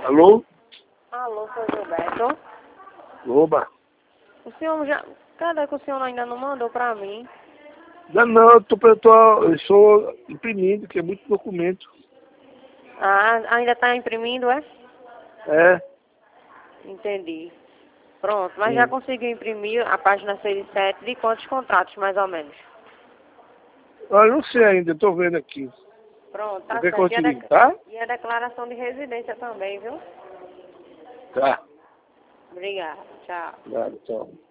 Alô? Alô, seu Gilberto. Oba. O senhor já... Cadê que o senhor ainda não mandou pra mim? Não, eu estou imprimindo, que é muito documento. Ah, ainda tá imprimindo, é? É. Entendi. Pronto, mas já Sim. conseguiu imprimir a página 6 e 7 de quantos contratos, mais ou menos? Eu não sei ainda, estou vendo aqui. Pronto, tá Você certo. conseguiu, tá? E a declaração de residência também, viu? Tá. Obrigada. Tchau. Claro, tchau.